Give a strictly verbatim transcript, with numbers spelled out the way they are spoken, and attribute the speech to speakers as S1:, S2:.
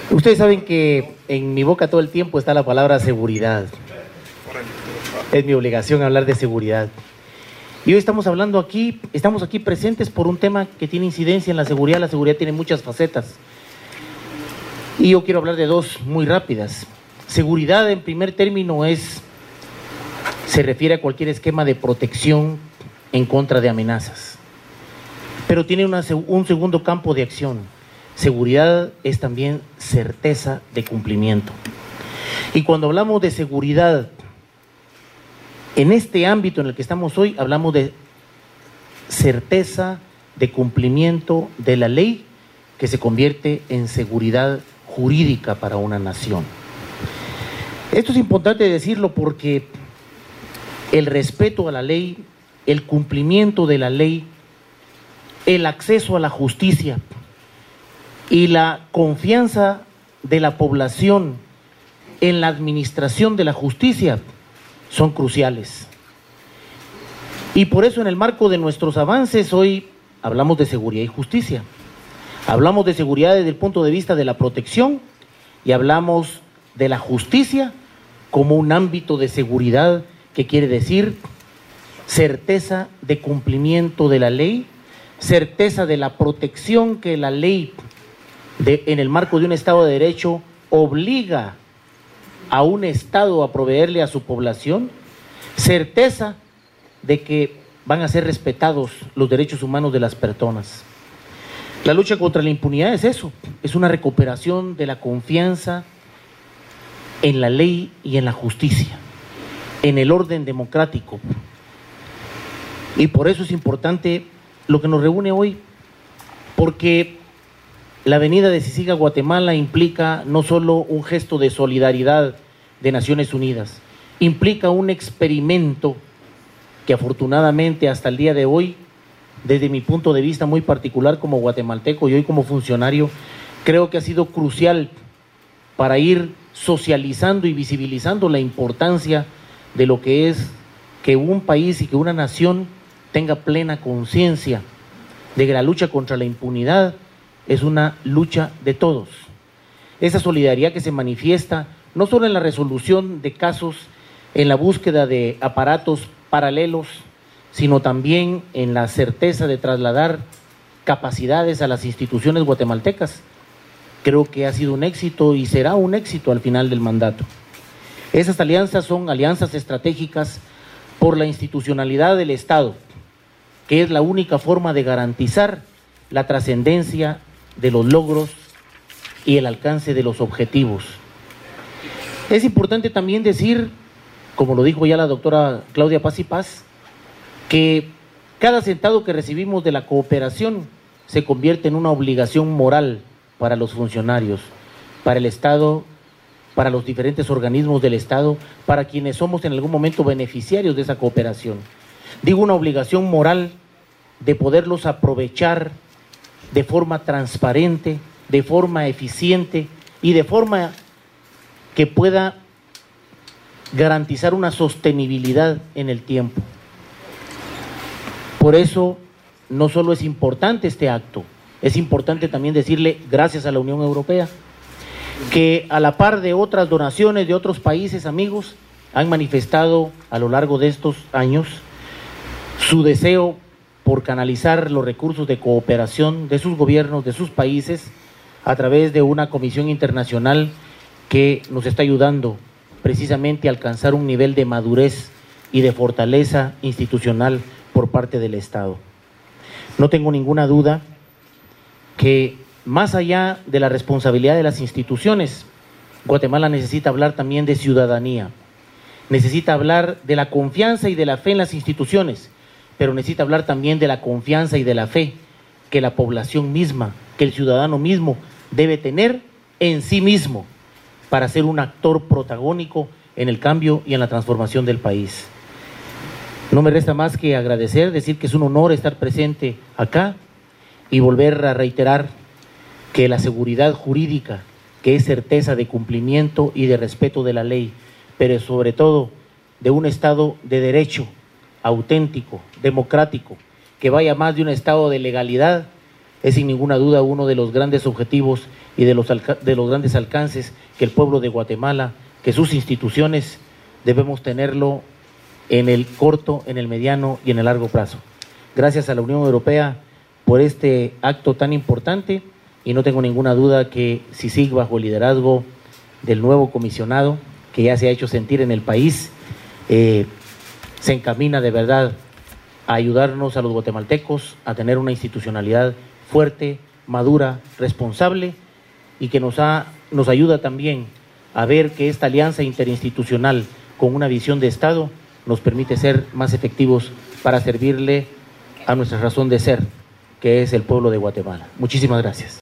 S1: Ustedes saben que en mi boca todo el tiempo está la palabra seguridad. Es mi obligación hablar de seguridad. Y hoy estamos hablando aquí, estamos aquí presentes por un tema que tiene incidencia en la seguridad. La seguridad tiene muchas facetas. Y yo quiero hablar de dos muy rápidas. Seguridad, en primer término, es, se refiere a cualquier esquema de protección en contra de amenazas. Pero tiene una, un segundo campo de acción. Seguridad es también certeza de cumplimiento. Y cuando hablamos de seguridad, en este ámbito en el que estamos hoy, hablamos de certeza de cumplimiento de la ley que se convierte en seguridad jurídica para una nación. Esto es importante decirlo porque el respeto a la ley, el cumplimiento de la ley, el acceso a la justicia y la confianza de la población en la administración de la justicia son cruciales. Y por eso en el marco de nuestros avances hoy hablamos de seguridad y justicia. Hablamos de seguridad desde el punto de vista de la protección y hablamos de la justicia como un ámbito de seguridad que quiere decir certeza de cumplimiento de la ley, certeza de la protección que la ley de, en el marco de un Estado de Derecho obliga a un Estado a proveerle a su población, certeza de que van a ser respetados los derechos humanos de las personas. La lucha contra la impunidad es eso, es una recuperación de la confianza en la ley y en la justicia, en el orden democrático. Y por eso es importante lo que nos reúne hoy, porque la venida de CICIG a Guatemala implica no solo un gesto de solidaridad de Naciones Unidas, implica un experimento que afortunadamente hasta el día de hoy, desde mi punto de vista muy particular como guatemalteco y hoy como funcionario, creo que ha sido crucial para ir socializando y visibilizando la importancia de lo que es que un país y que una nación tenga plena conciencia de que la lucha contra la impunidad es una lucha de todos. Esa solidaridad que se manifiesta no solo en la resolución de casos, en la búsqueda de aparatos paralelos, sino también en la certeza de trasladar capacidades a las instituciones guatemaltecas. Creo que ha sido un éxito y será un éxito al final del mandato. Esas alianzas son alianzas estratégicas por la institucionalidad del Estado, que es la única forma de garantizar la trascendencia de los logros y el alcance de los objetivos. Es importante también decir, como lo dijo ya la doctora Claudia Paz y Paz, que cada centavo que recibimos de la cooperación se convierte en una obligación moral para los funcionarios, para el Estado, para los diferentes organismos del Estado, para quienes somos en algún momento beneficiarios de esa cooperación. Digo una obligación moral de poderlos aprovechar de forma transparente, de forma eficiente y de forma que pueda garantizar una sostenibilidad en el tiempo. Por eso no solo es importante este acto, es importante también decirle gracias a la Unión Europea, que a la par de otras donaciones de otros países amigos, han manifestado a lo largo de estos años su deseo por canalizar los recursos de cooperación de sus gobiernos, de sus países, a través de una comisión internacional que nos está ayudando precisamente a alcanzar un nivel de madurez y de fortaleza institucional por parte del Estado. No tengo ninguna duda que más allá de la responsabilidad de las instituciones, Guatemala necesita hablar también de ciudadanía, necesita hablar de la confianza y de la fe en las instituciones, pero necesita hablar también de la confianza y de la fe que la población misma, que el ciudadano mismo debe tener en sí mismo para ser un actor protagónico en el cambio y en la transformación del país. No me resta más que agradecer, decir que es un honor estar presente acá y volver a reiterar que la seguridad jurídica, que es certeza de cumplimiento y de respeto de la ley, pero sobre todo de un Estado de derecho, auténtico, democrático, que vaya más de un Estado de legalidad, es sin ninguna duda uno de los grandes objetivos y de los, de los grandes alcances que el pueblo de Guatemala, que sus instituciones debemos tenerlo en el corto, en el mediano y en el largo plazo. Gracias a la Unión Europea por este acto tan importante, y no tengo ninguna duda que CICIG, bajo el liderazgo del nuevo comisionado que ya se ha hecho sentir en el país, eh, se encamina de verdad a ayudarnos a los guatemaltecos a tener una institucionalidad fuerte, madura, responsable, y que nos, ha, nos ayuda también a ver que esta alianza interinstitucional con una visión de Estado nos permite ser más efectivos para servirle a nuestra razón de ser, que es el pueblo de Guatemala. Muchísimas gracias.